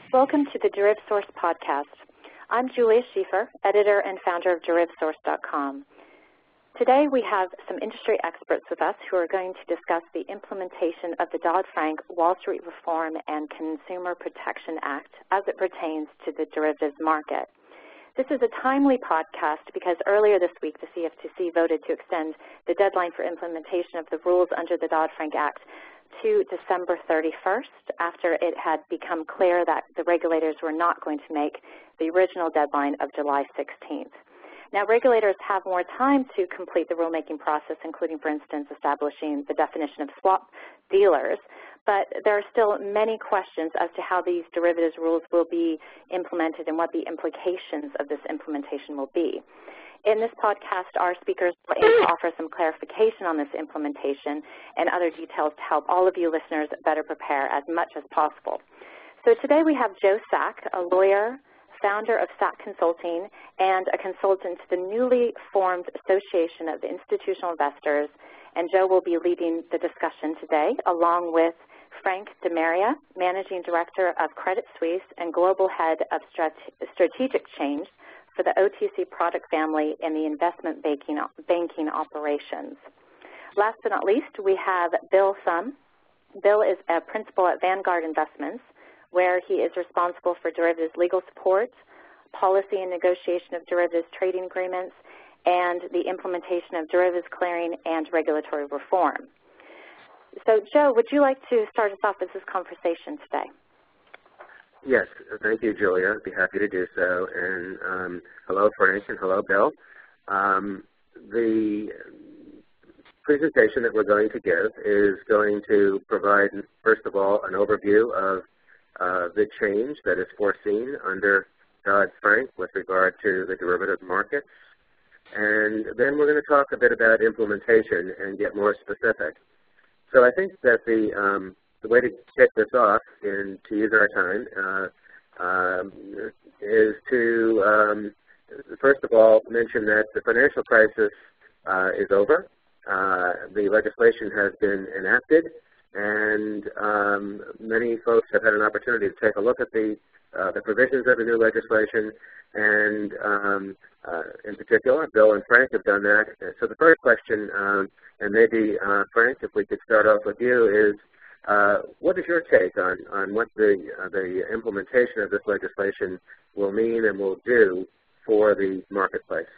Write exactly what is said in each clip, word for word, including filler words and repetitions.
Welcome to the DerivSource podcast. I'm Julia Schieffer, editor and founder of Deriv Source dot com. Today we have some industry experts with us who are going to discuss the implementation of the Dodd-Frank Wall Street Reform and Consumer Protection Act as it pertains to the derivatives market. This is a timely podcast because earlier this week the C F T C voted to extend the deadline for implementation of the rules under the Dodd-Frank Act to December thirty-first, after it had become clear that the regulators were not going to make the original deadline of July sixteenth. Now, regulators have more time to complete the rulemaking process, including, for instance, establishing the definition of swap dealers, but there are still many questions as to how these derivatives rules will be implemented and what the implications of this implementation will be. In this podcast, our speakers will aim to offer some clarification on this implementation and other details to help all of you listeners better prepare as much as possible. So today we have Joe Sack, a lawyer, founder of Sack Consulting, and a consultant to the newly formed Association of Institutional Investors, and Joe will be leading the discussion today, along with Frank DeMaria, Managing Director of Credit Suisse and Global Head of Strategic Change for the O T C product family in the investment banking, banking operations. Last but not least, we have Bill Thum. Bill is a principal at Vanguard Investments, where he is responsible for derivatives legal support, policy and negotiation of derivatives trading agreements, and the implementation of derivatives clearing and regulatory reform. So, Joe, would you like to start us off with this conversation today? Yes, thank you, Julia. I'd be happy to do so. And um, hello, Frank, and hello, Bill. Um, the presentation that we're going to give is going to provide, first of all, an overview of uh, the change that is foreseen under Dodd-Frank with regard to the derivative markets. And then we're going to talk a bit about implementation and get more specific. So I think that the um, The way to kick this off, and to use our time, uh, um, is to, um, first of all, mention that the financial crisis uh, is over. Uh, the legislation has been enacted, and um, many folks have had an opportunity to take a look at the, uh, the provisions of the new legislation, and um, uh, in particular, Bill and Frank have done that. So the first question, um, and maybe, uh, Frank, if we could start off with you, is Uh, what is your take on, on what the, uh, the implementation of this legislation will mean and will do for the marketplace?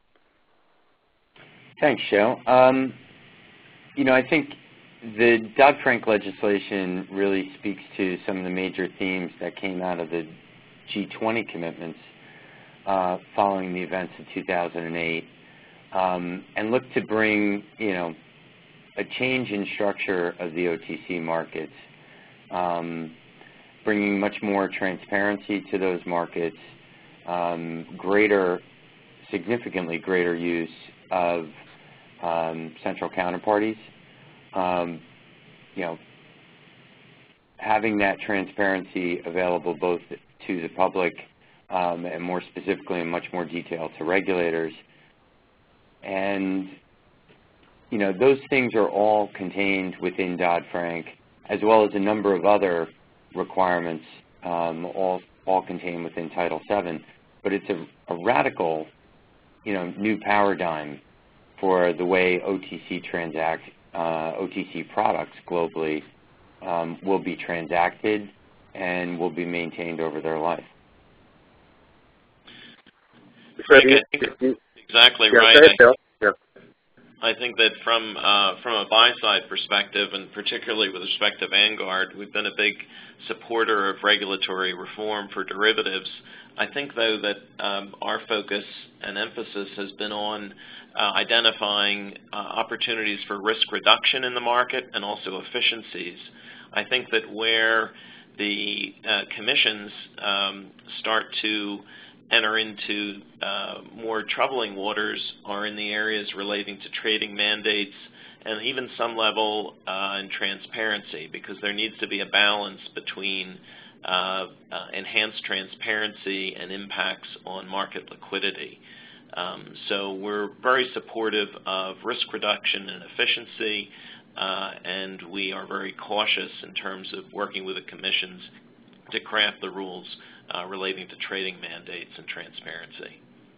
Thanks, Joe. Um, you know, I think the Dodd-Frank legislation really speaks to some of the major themes that came out of the G twenty commitments uh, following the events of two thousand eight, um, and look to bring, you know, a change in structure of the O T C markets, um, bringing much more transparency to those markets, um, greater, significantly greater use of um, central counterparties, um, you know, having that transparency available both to the public um, and more specifically in much more detail to regulators. And you know, those things are all contained within Dodd-Frank, as well as a number of other requirements, um, all all contained within Title seven. But it's a, a radical, you know, new paradigm for the way O T C transact, uh, O T C products globally um, will be transacted and will be maintained over their life. Frank, I think exactly yeah, right. Say it, Bill. Yeah. I think that from uh, from a buy-side perspective, and particularly with respect to Vanguard, we've been a big supporter of regulatory reform for derivatives. I think, though, that um, our focus and emphasis has been on uh, identifying uh, opportunities for risk reduction in the market and also efficiencies. I think that where the uh, commissions um, start to enter into uh, more troubling waters are in the areas relating to trading mandates and even some level uh, in transparency, because there needs to be a balance between uh, uh, enhanced transparency and impacts on market liquidity. Um, so we're very supportive of risk reduction and efficiency, uh, and we are very cautious in terms of working with the commissions to craft the rules uh, relating to trading mandates and transparency.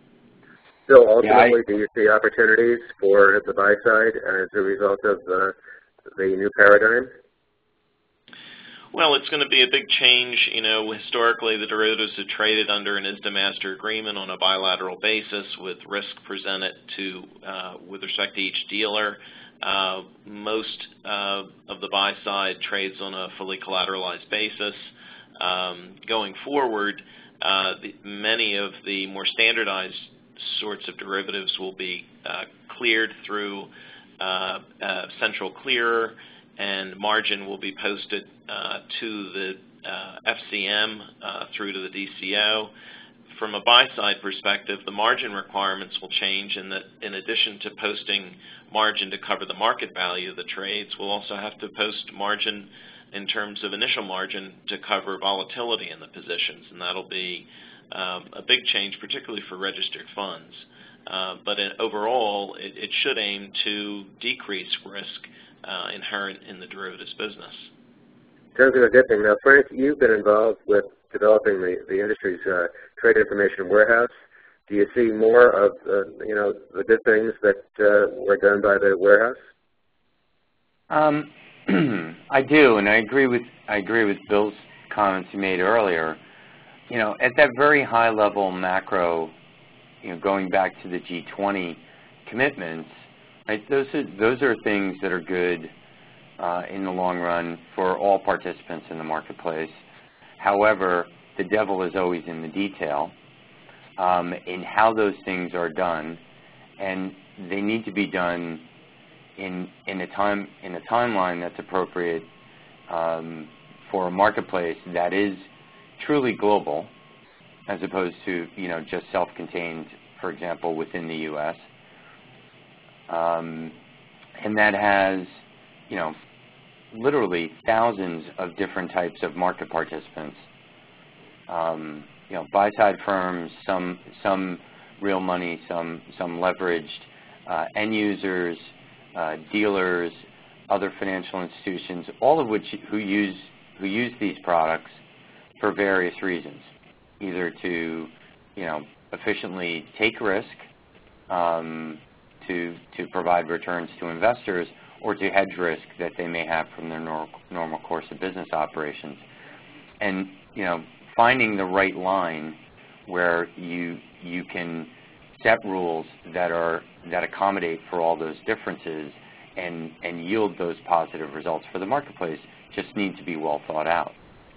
So ultimately, yeah, I, do you see opportunities for the buy side as a result of uh, the new paradigm? Well, it's going to be a big change. You know, historically, the derivatives have traded under an ISDA master agreement on a bilateral basis with risk presented to, uh, with respect to each dealer. Uh, most uh, of the buy side trades on a fully collateralized basis. Um, going forward, uh, the, many of the more standardized sorts of derivatives will be uh, cleared through uh, a central clearer, and margin will be posted uh, to the uh, F C M uh, through to the D C O. From a buy-side perspective, the margin requirements will change in that in addition to posting margin to cover the market value of the trades, we'll also have to post margin in terms of initial margin to cover volatility in the positions, and that'll be um, a big change, particularly for registered funds. Uh, but in, overall, it, it should aim to decrease risk uh, inherent in the derivatives business. Sounds like a good thing. Now, Frank, you've been involved with developing the, the industry's uh, trade information warehouse. Do you see more of uh, you know the good things that uh, were done by the warehouse? Um, I do, and I agree with I agree with Bill's comments he made earlier. You know, at that very high level macro, you know, going back to the G twenty commitments, right, those are those are things that are good uh, in the long run for all participants in the marketplace. However, the devil is always in the detail um, in how those things are done, and they need to be done in in a time in a timeline that's appropriate um, for a marketplace that is truly global, as opposed to you know just self-contained, for example, within the U S Um, and that has you know literally thousands of different types of market participants. Um, you know, buy-side firms, some some real money, some some leveraged, uh, end users, uh, dealers, other financial institutions, all of which who use who use these products for various reasons, either to you know efficiently take risk, um, to to provide returns to investors, or to hedge risk that they may have from their nor normal course of business operations. And you know, finding the right line where you you can set rules that are that accommodate for all those differences and and yield those positive results for the marketplace just need to be well thought out.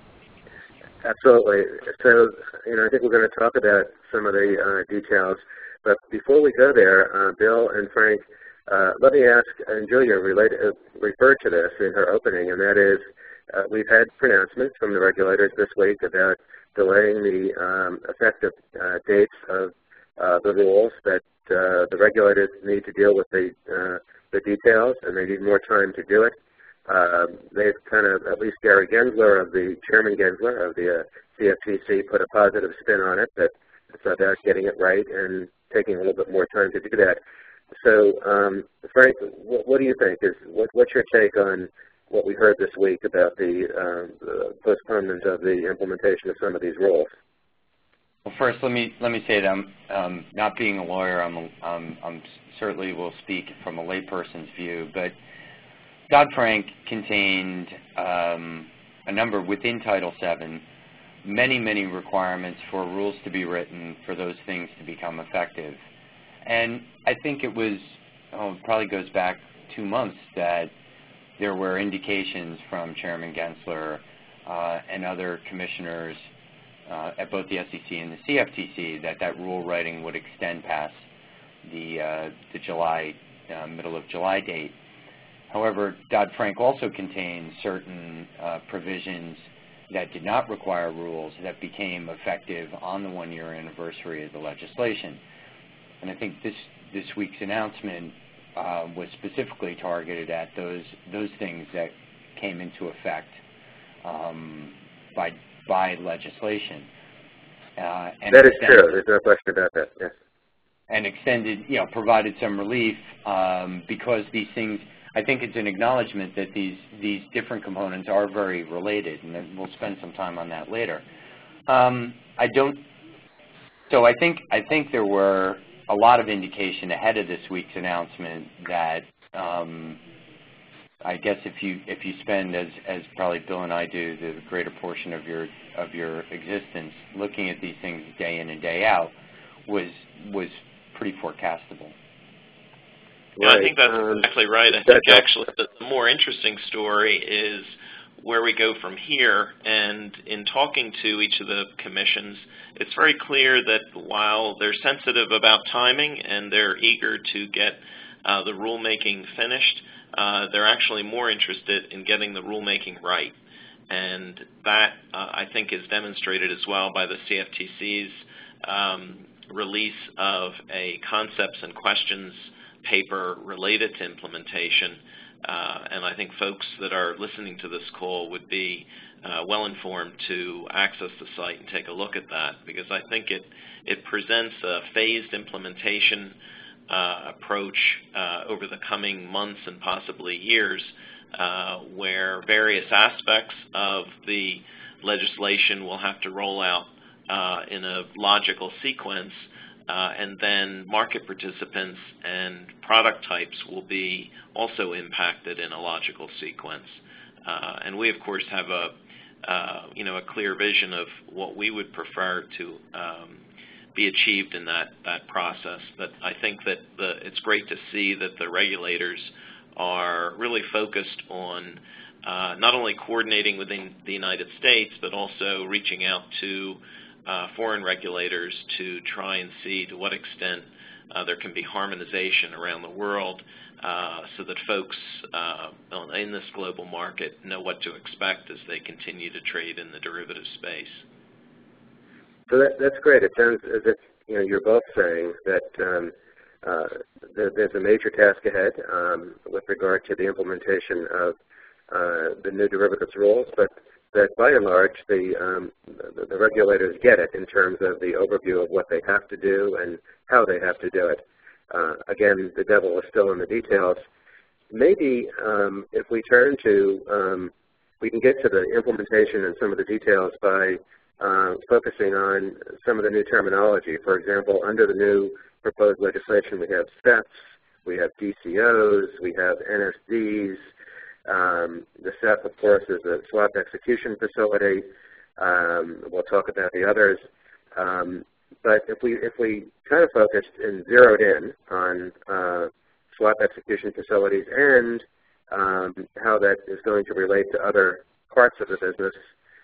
Absolutely. So, you know, I think we're going to talk about some of the uh, details, but before we go there, uh, Bill and Frank, Uh, let me ask, and Julia related, uh, referred to this in her opening, and that is uh, we've had pronouncements from the regulators this week about delaying the um, effective uh, dates of uh, the rules, that uh, the regulators need to deal with the, uh, the details, and they need more time to do it. Uh, they've kind of, at least Gary Gensler, of the Chairman Gensler of the uh, C F T C, put a positive spin on it, that it's about getting it right and taking a little bit more time to do that. So, um, Frank, what, what do you think? Is what, what's your take on what we heard this week about the, uh, the postponement of the implementation of some of these rules? Well, first, let me let me say that I'm um, not being a lawyer. I'm, I'm, I'm certainly will speak from a layperson's view, but Dodd-Frank contained um, a number within Title seven, many many requirements for rules to be written for those things to become effective. And I think it was, oh, it probably goes back two months that there were indications from Chairman Gensler uh, and other commissioners uh, at both the S E C and the C F T C that that rule writing would extend past the, uh, the July, uh, middle of July date. However, Dodd-Frank also contained certain uh, provisions that did not require rules that became effective on the one-year anniversary of the legislation. And I think this this week's announcement uh, was specifically targeted at those those things that came into effect um, by by legislation. Uh, and that is true. There's no question about that. Yes. And extended, you know, provided some relief um, because these things. I think it's an acknowledgement that these, these different components are very related, and we'll spend some time on that later. Um, I don't, so I think, I think there were a lot of indication ahead of this week's announcement that um, I guess if you if you spend, as as probably Bill and I do, the greater portion of your of your existence looking at these things day in and day out, was was pretty forecastable. Yeah, I think that's exactly right. I think actually the more interesting story is where we go from here. And in talking to each of the commissions, it's very clear that while they're sensitive about timing and they're eager to get uh, the rulemaking finished, uh, they're actually more interested in getting the rulemaking right. And that, uh, I think, is demonstrated as well by the C F T C's um, release of a concepts and questions paper related to implementation. Uh, and I think folks that are listening to this call would be uh, well informed to access the site and take a look at that, because I think it, it presents a phased implementation uh, approach uh, over the coming months and possibly years, uh, where various aspects of the legislation will have to roll out uh, in a logical sequence. Uh, and then market participants and product types will be also impacted in a logical sequence. Uh, and we, of course, have a uh, you know a clear vision of what we would prefer to um, be achieved in that that process. But I think that the, it's great to see that the regulators are really focused on uh, not only coordinating within the United States, but also reaching out to Uh, foreign regulators to try and see to what extent uh, there can be harmonization around the world uh, so that folks uh, in this global market know what to expect as they continue to trade in the derivative space. So that, that's great. It sounds as if you know, you're both saying that um, uh, there, there's a major task ahead um, with regard to the implementation of uh, the new derivatives rules, but that by and large the, um, the, the regulators get it in terms of the overview of what they have to do and how they have to do it. Uh, again, the devil is still in the details. Maybe um, if we turn to, um, we can get to the implementation and some of the details by uh, focusing on some of the new terminology. For example, under the new proposed legislation, we have S E Fs, we have D C Os, we have N S Ds. Um, the S E F, of course, is a swap execution facility. Um, we'll talk about the others. Um, but if we if we kind of focused and zeroed in on uh, swap execution facilities and um, how that is going to relate to other parts of the business,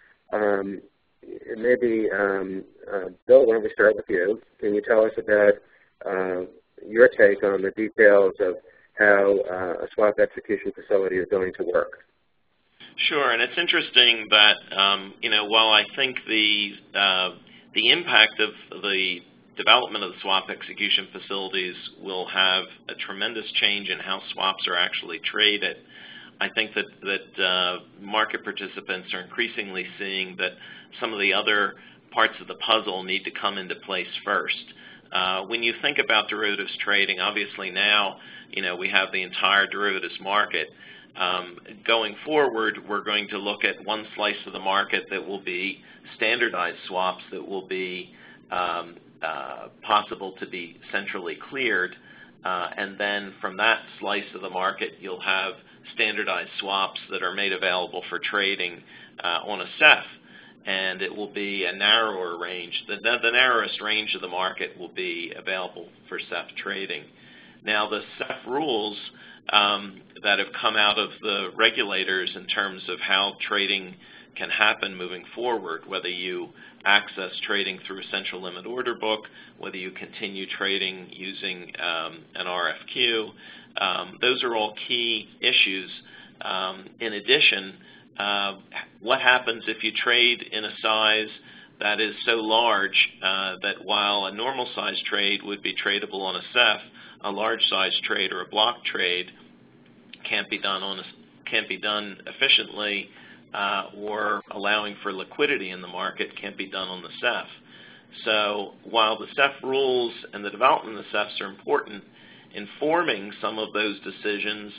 um, maybe, um, uh, Bill, why don't we start with you? Can you tell us about uh, your take on the details of how uh, a swap execution facility is going to work? Sure, and it's interesting that um, you know while I think the uh, the impact of the development of the swap execution facilities will have a tremendous change in how swaps are actually traded, I think that that uh, market participants are increasingly seeing that some of the other parts of the puzzle need to come into place first. Uh, when you think about derivatives trading, obviously now, you know, we have the entire derivatives market. Um, going forward, we're going to look at one slice of the market that will be standardized swaps that will be um, uh, possible to be centrally cleared. Uh, and then from that slice of the market, you'll have standardized swaps that are made available for trading uh, on a S E F. And it will be a narrower range. The, the narrowest range of the market will be available for S E F trading. Now, the S E F rules um, that have come out of the regulators in terms of how trading can happen moving forward, whether you access trading through a central limit order book, whether you continue trading using um, an R F Q, um, those are all key issues. Um, in addition, Uh, what happens if you trade in a size that is so large uh, that while a normal size trade would be tradable on a S E F, a large size trade or a block trade can't be done on a, can't be done efficiently uh, or allowing for liquidity in the market can't be done on the S E F. So while the S E F rules and the development of the S E Fs are important in forming some of those decisions,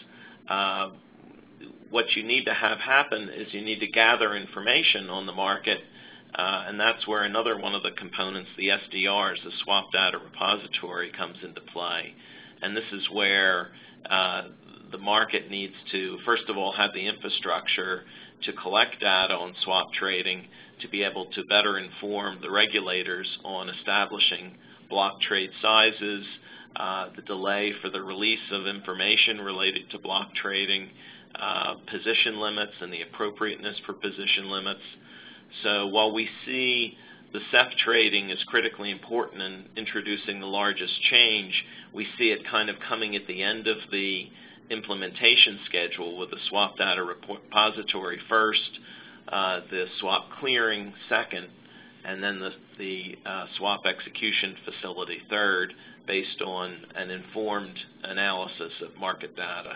uh, what you need to have happen is you need to gather information on the market, uh, and that's where another one of the components, the S D Rs, the Swap Data Repository, comes into play. And this is where uh, the market needs to, first of all, have the infrastructure to collect data on swap trading to be able to better inform the regulators on establishing block trade sizes, uh, the delay for the release of information related to block trading, uh, position limits and the appropriateness for position limits. So while we see the S E F trading is critically important in introducing the largest change, we see it kind of coming at the end of the implementation schedule with the Swap Data Repository first, uh, the swap clearing second, and then the, the uh, swap execution facility third, based on an informed analysis of market data.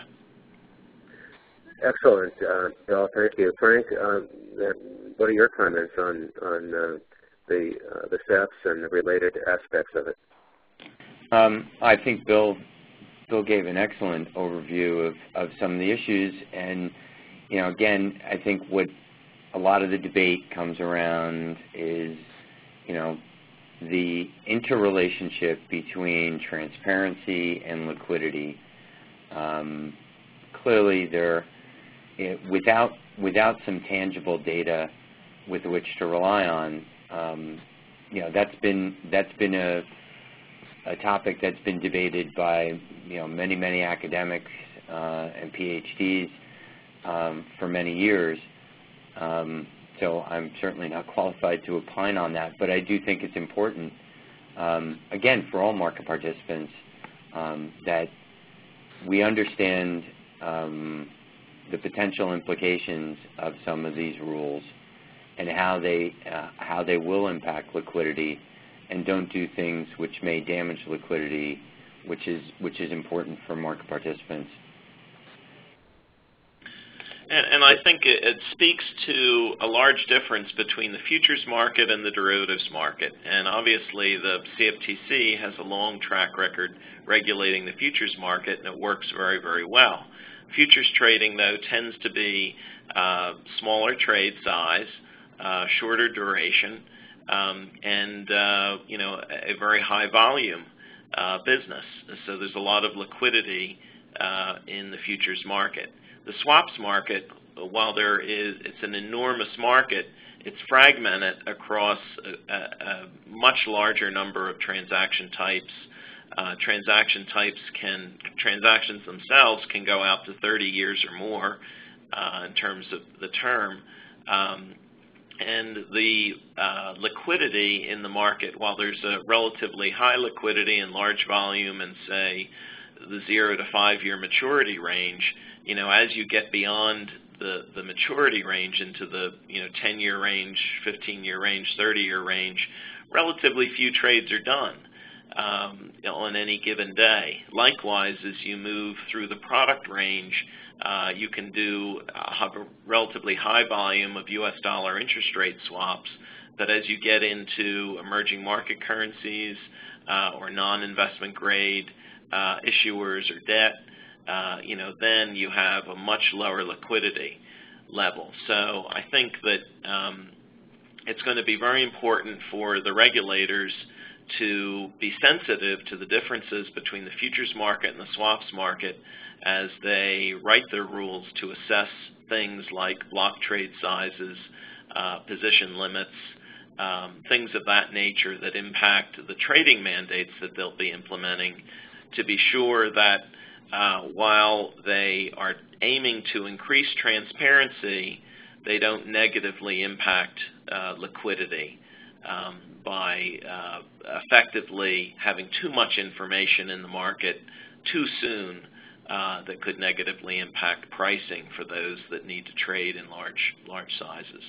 Excellent, uh, Bill. Thank you, Frank. Uh, what are your comments on on uh, the uh, the S E Fs and the related aspects of it? Um, I think Bill Bill gave an excellent overview of, of some of the issues, and you know, again, I think what a lot of the debate comes around is, you know, the interrelationship between transparency and liquidity. Um, clearly, there, it, without without some tangible data with which to rely on, um, you know, that's been that's been a a topic that's been debated by, you know, many many academics uh, and PhDs um, for many years. Um, So I'm certainly not qualified to opine on that, but I do think it's important, um, again, for all market participants, um, that we understand um, the potential implications of some of these rules and how they uh, how they will impact liquidity, and don't do things which may damage liquidity, which is which is important for market participants. And, and I think it, it speaks to a large difference between the futures market and the derivatives market. And obviously the C F T C has a long track record regulating the futures market, and it works very, very well. Futures trading, though, tends to be uh, smaller trade size, uh, shorter duration, um, and uh, you know, a very high volume uh, business. So there's a lot of liquidity uh, in the futures market. The swaps market, while there is, it's an enormous market, it's fragmented across a, a, a much larger number of transaction types. Uh, transaction types can, transactions themselves can go out to thirty years or more uh, in terms of the term. Um, and the uh, liquidity in the market, while there's a relatively high liquidity and large volume and, say, the zero to five year maturity range, you know, as you get beyond the, the maturity range into the, you know, ten year range, fifteen year range, thirty year range, relatively few trades are done um, you know, on any given day. Likewise, as you move through the product range, uh, you can do uh, have a relatively high volume of U S dollar interest rate swaps, but as you get into emerging market currencies uh, or non-investment grade uh, issuers or debt, Uh, you know, then you have a much lower liquidity level. So I think that um, it's going to be very important for the regulators to be sensitive to the differences between the futures market and the swaps market as they write their rules to assess things like block trade sizes, uh, position limits, um, things of that nature that impact the trading mandates that they'll be implementing, to be sure that Uh, while they are aiming to increase transparency, they don't negatively impact uh, liquidity um, by uh, effectively having too much information in the market too soon uh, that could negatively impact pricing for those that need to trade in large, large sizes.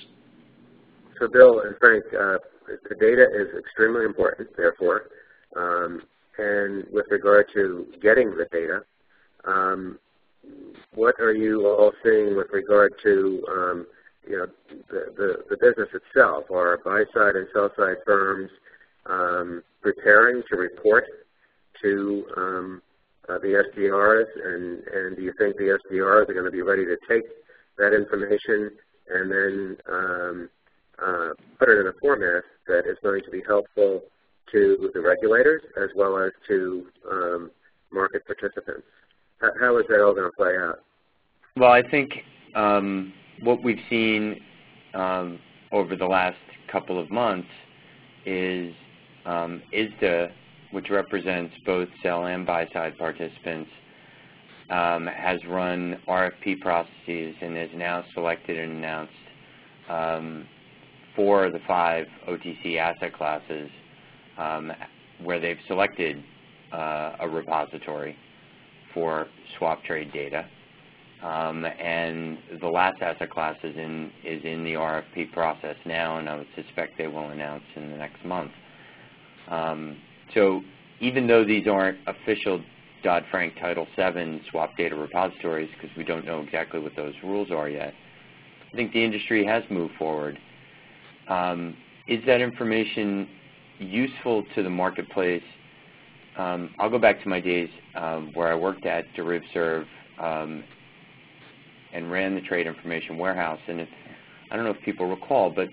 So, Bill and Frank, uh, the data is extremely important, therefore, um, and with regard to getting the data, Um, what are you all seeing with regard to, um, you know, the, the, the business itself? Are buy-side and sell-side firms um, preparing to report to um, uh, the S D Rs, and, and do you think the S D Rs are going to be ready to take that information and then um, uh, put it in a format that is going to be helpful to the regulators as well as to um, market participants? How, how is that all going to play out? Well, I think um, what we've seen um, over the last couple of months is um, I S D A, which represents both sell and buy-side participants, um, has run R F P processes and has now selected and announced um, four of the five O T C asset classes um, where they've selected uh, a repository for swap trade data. Um, and the last asset class is in, is in the R F P process now, and I would suspect they will announce in the next month. Um, so even though these aren't official Dodd-Frank Title seven swap data repositories, because we don't know exactly what those rules are yet, I think the industry has moved forward. Um, is that information useful to the marketplace? Um, I'll go back to my days um, where I worked at DerivServe um, and ran the trade information warehouse. And if, I don't know if people recall, but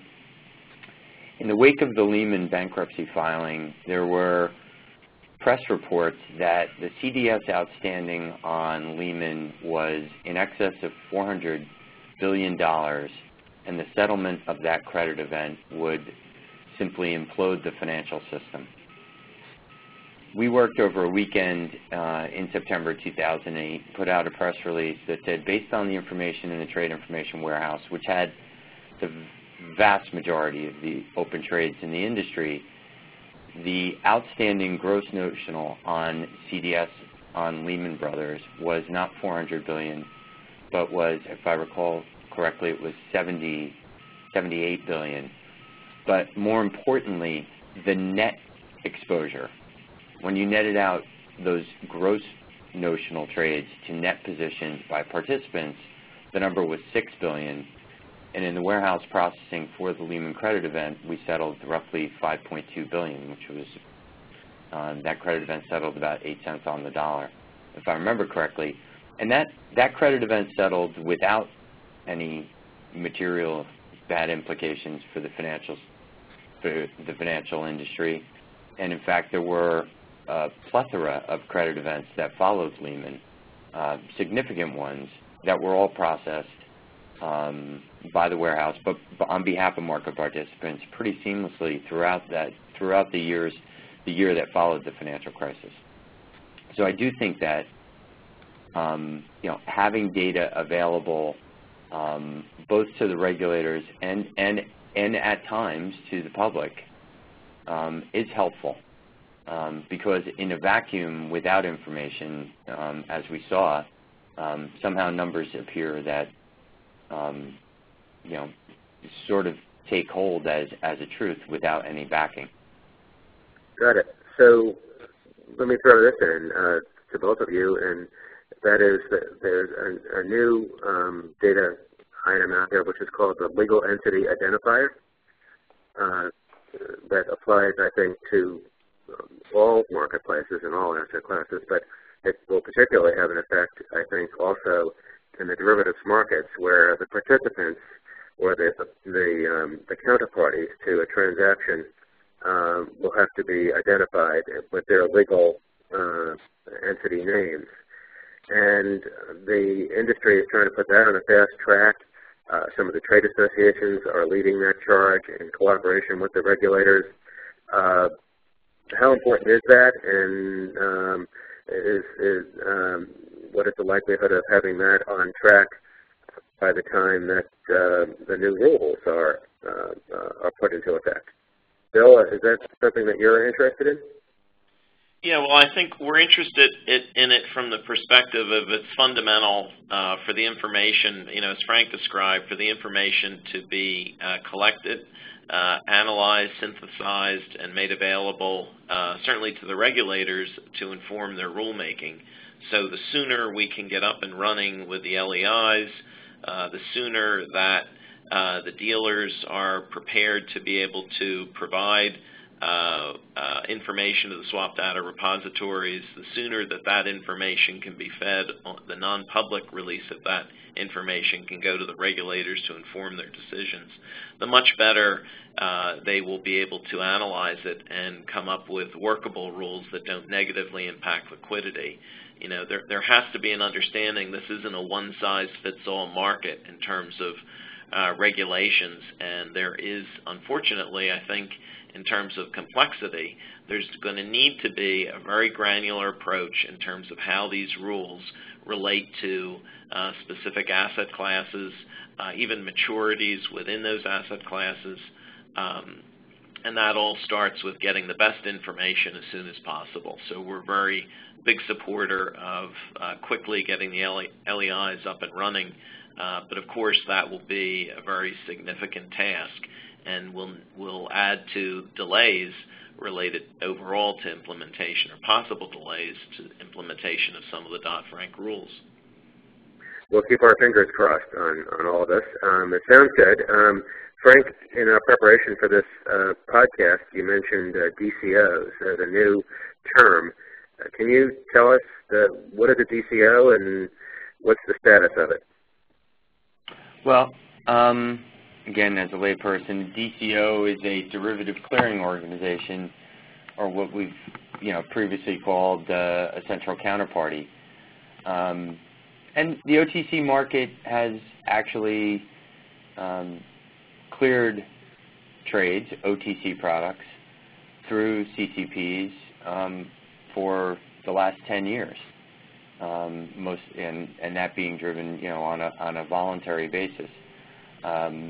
in the wake of the Lehman bankruptcy filing, there were press reports that the C D S outstanding on Lehman was in excess of four hundred billion dollars, and the settlement of that credit event would simply implode the financial system. We worked over a weekend uh, in September two thousand eight, put out a press release that said, based on the information in the trade information warehouse, which had the vast majority of the open trades in the industry, the outstanding gross notional on C D S on Lehman Brothers was not four hundred billion dollars, but was, if I recall correctly, it was seventy, seventy-eight billion dollars. But more importantly, the net exposure, when you netted out those gross notional trades to net positions by participants, the number was six billion dollars. And in the warehouse processing for the Lehman credit event, we settled roughly five point two billion dollars, which was, um, that credit event settled about eight cents on the dollar, if I remember correctly. And that, that credit event settled without any material bad implications for the financial, for the financial industry. And in fact, there were a plethora of credit events that followed Lehman, uh, significant ones that were all processed um, by the warehouse, but on behalf of market participants, pretty seamlessly throughout that throughout the years, the year that followed the financial crisis. So I do think that um, you know, having data available um, both to the regulators and and and at times to the public um, is helpful. Um, because in a vacuum without information, um, as we saw, um, somehow numbers appear that um, you know, sort of take hold as, as a truth without any backing. Got it. So let me throw this in uh, to both of you, and that is that there's a, a new um, data item out there which is called the Legal Entity Identifier uh, that applies, I think, to all marketplaces and all asset classes, but it will particularly have an effect, I think, also in the derivatives markets, where the participants or the the, um, the counterparties to a transaction um, will have to be identified with their legal uh, entity names. And the industry is trying to put that on a fast track. Uh, some of the trade associations are leading that charge in collaboration with the regulators. Uh, How important is that, and um, is, is um, what is the likelihood of having that on track by the time that uh, the new rules are uh, uh, are put into effect? Bill, is that something that you're interested in? Yeah, well, I think we're interested in it from the perspective of it's fundamental uh, for the information, you know, as Frank described, for the information to be uh, collected, uh, analyzed, synthesized, and made available, uh, certainly to the regulators to inform their rulemaking. So the sooner we can get up and running with the L E Is, uh, the sooner that uh, the dealers are prepared to be able to provide uh, uh, information to the swap data repositories, the sooner that that information can be fed, the non-public release of that information can go to the regulators to inform their decisions, the much better uh, they will be able to analyze it and come up with workable rules that don't negatively impact liquidity. You know, there, there has to be an understanding this isn't a one-size-fits-all market in terms of uh, regulations, and there is, unfortunately, I think, in terms of complexity, there's going to need to be a very granular approach in terms of how these rules relate to uh, specific asset classes, uh, even maturities within those asset classes, um, and that all starts with getting the best information as soon as possible. So we're a very big supporter of uh, quickly getting the L E Is up and running, uh, but of course that will be a very significant task and will will add to delays related overall to implementation, or possible delays to implementation of some of the Dodd-Frank rules. We'll keep our fingers crossed on, on all of this. Um, it sounds good. Um, Frank, in our preparation for this uh, podcast, you mentioned uh, D C Os as a new term. Uh, can you tell us the, what is a D C O and what's the status of it? Well, um, again, as a layperson, D C O is a derivative clearing organization, or what we've you know previously called uh, a central counterparty. Um, and the O T C market has actually um, cleared trades, O T C products, through C C Ps um, for the last ten years. Um, most and, and that being driven, you know, on a on a voluntary basis. Um,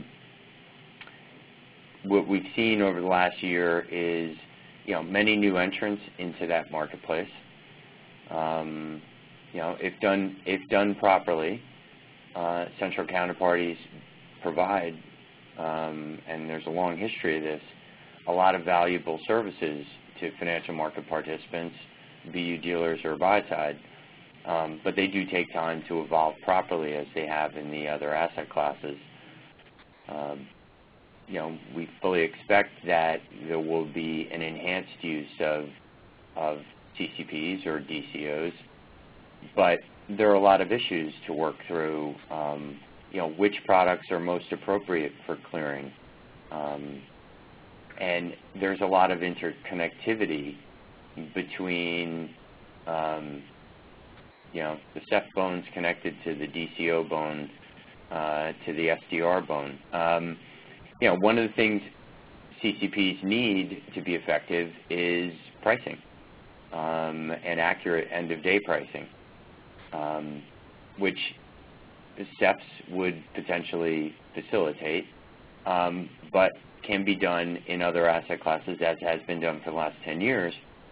what we've seen over the last year is, you know, many new entrants into that marketplace. Um, you know, if done if done properly, uh, central counterparties provide, um, and there's a long history of this, a lot of valuable services to financial market participants, be you dealers or buy side. Um, but they do take time to evolve properly, as they have in the other asset classes. Um, you know, we fully expect that there will be an enhanced use of, of C C Ps or D C Os, but there are a lot of issues to work through. Um, you know, which products are most appropriate for clearing, um, and there's a lot of interconnectivity between um, you know, the S E F bones connected to the D C O bone, uh, to the S D R bone. Um, you know, one of the things C C Ps need to be effective is pricing, um, and accurate end-of-day pricing, um, which S E Fs would potentially facilitate, um, but can be done in other asset classes, as has been done for the last ten years.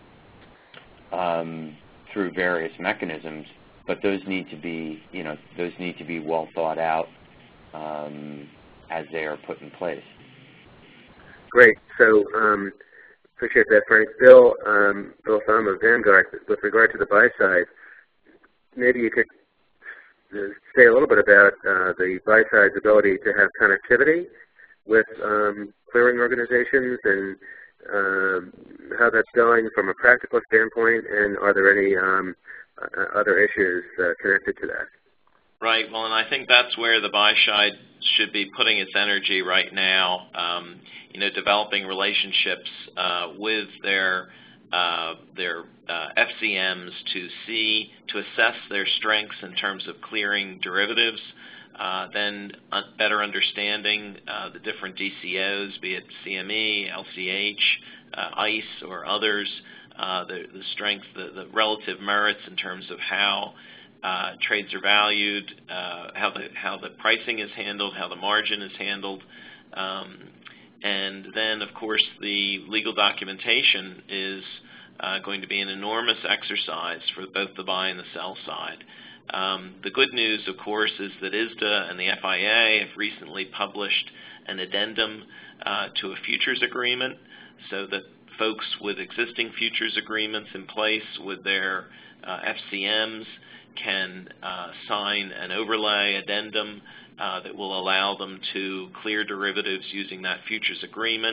Um, through various mechanisms, but those need to be, you know, those need to be well thought out um, as they are put in place. Great. So, um, appreciate that, Frank. Bill, um, Bill Thum of Vanguard, with regard to the buy side, maybe you could say a little bit about uh, the buy side's ability to have connectivity with um, clearing organizations, and Um, how that's going from a practical standpoint, and are there any um, uh, other issues uh, connected to that? Right. Well, and I think that's where the buy side should be putting its energy right now. Um, you know, developing relationships uh, with their uh, their uh, F C Ms to see to assess their strengths in terms of clearing derivatives. Uh, then uh, better understanding uh, the different D C Os, be it C M E, L C H, uh, ICE, or others, uh, the, the strength, the, the relative merits in terms of how uh, trades are valued, uh, how the how the pricing is handled, how the margin is handled, um, and then of course the legal documentation is uh, going to be an enormous exercise for both the buy and the sell side. Um, the good news, of course, is that I S D A and the F I A have recently published an addendum uh, to a futures agreement, so that folks with existing futures agreements in place with their uh, F C Ms can uh, sign an overlay addendum uh, that will allow them to clear derivatives using that futures agreement.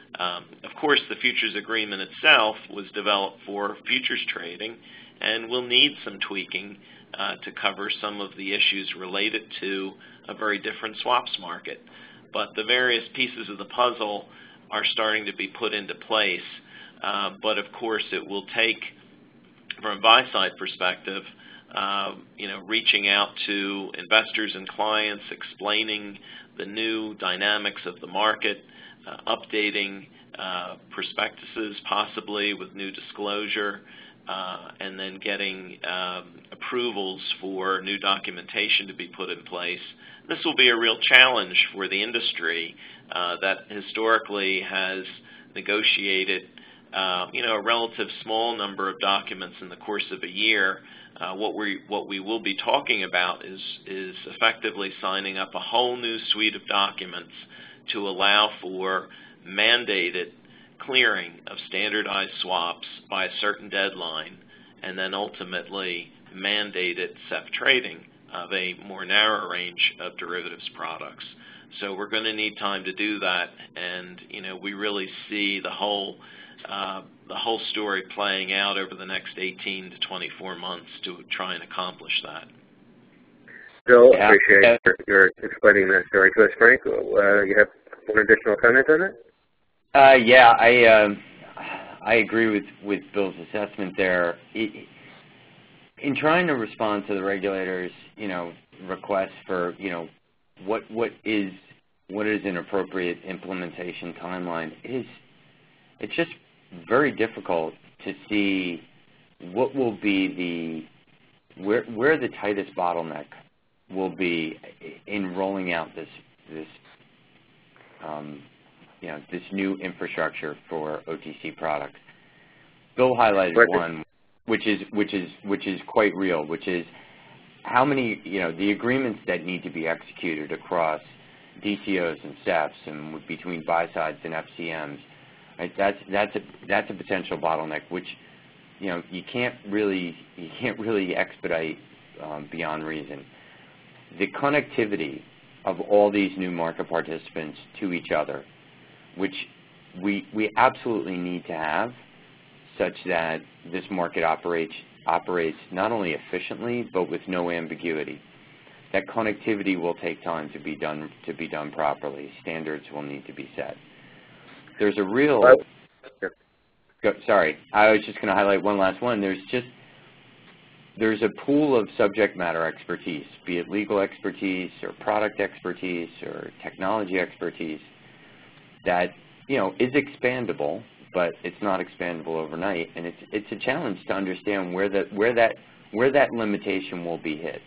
Um, of course, the futures agreement itself was developed for futures trading and will need some tweaking uh, to cover some of the issues related to a very different swaps market. But the various pieces of the puzzle are starting to be put into place. Uh, but of course, it will take, from a buy-side perspective, uh, you know, reaching out to investors and clients, explaining the new dynamics of the market, uh, updating uh, prospectuses possibly with new disclosure, uh, and then getting um, approvals for new documentation to be put in place. This will be a real challenge for the industry uh, that historically has negotiated uh, you know, a relative small number of documents in the course of a year. Uh, what we what we will be talking about is is effectively signing up a whole new suite of documents to allow for mandated clearing of standardized swaps by a certain deadline, and then ultimately mandated S E F trading of a more narrow range of derivatives products. So we're going to need time to do that, and you know we really see the whole uh, the whole story playing out over the next eighteen to twenty-four months to try and accomplish that. Bill, yeah. appreciate your, your explaining that story to us. Frank, uh, you have one additional comment on it? Uh, yeah, I um, I agree with with Bill's assessment there. It, in trying to respond to the regulators, you know, requests for, you know, what what is what is an appropriate implementation timeline, is it's just very difficult to see what will be the where where the tightest bottleneck will be in rolling out this this um, you know this new infrastructure for O T C products. Bill highlighted one, which is which is which is quite real, which is how many, you know, the agreements that need to be executed across D C Os and S E Fs and between buy sides and F C Ms. Right? That's that's a that's a potential bottleneck, which, you know, you can't really you can't really expedite um, beyond reason. The connectivity of all these new market participants to each other, which we we absolutely need to have, such that this market operates operates not only efficiently but with no ambiguity. That connectivity will take time to be done to be done properly. Standards will need to be set. There's a real. Go, sorry, I was just going to highlight one last one. There's just there's a pool of subject matter expertise, be it legal expertise or product expertise or technology expertise, that, you know, is expandable, but it's not expandable overnight, and it's it's a challenge to understand where that where that where that limitation will be hit.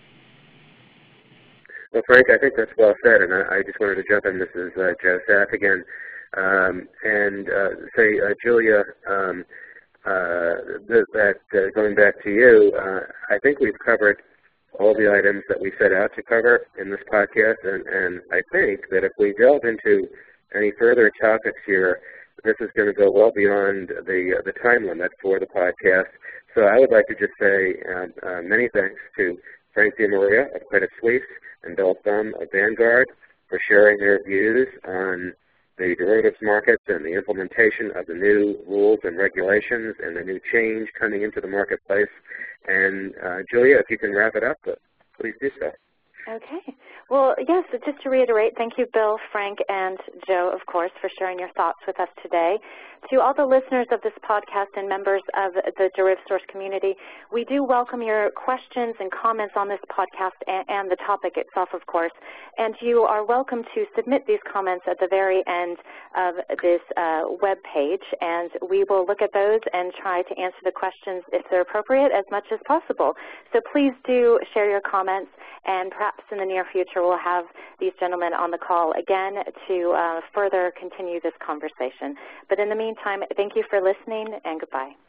Well, Frank, I think that's well said, and I, I just wanted to jump in. This is uh, Joe Sack again, um, and uh, say, uh, Julia, um, uh, th that uh, going back to you, uh, I think we've covered all the items that we set out to cover in this podcast, and, and I think that if we delve into any further topics here, this is going to go well beyond the uh, the time limit for the podcast. So I would like to just say uh, uh, many thanks to Frank DeMaria of Credit Suisse and Bill Thum of Vanguard for sharing their views on the derivatives markets and the implementation of the new rules and regulations and the new change coming into the marketplace. And uh, Julia, if you can wrap it up, please do so. Okay. Well, yes, so just to reiterate, thank you, Bill, Frank, and Joe, of course, for sharing your thoughts with us today. To all the listeners of this podcast and members of the DerivSource community, we do welcome your questions and comments on this podcast and, and the topic itself, of course. And you are welcome to submit these comments at the very end of this uh, web page, and we will look at those and try to answer the questions, if they're appropriate, as much as possible. So please do share your comments, and perhaps in the near future we'll have these gentlemen on the call again to uh, further continue this conversation. But in the meantime, thank you for listening, and goodbye.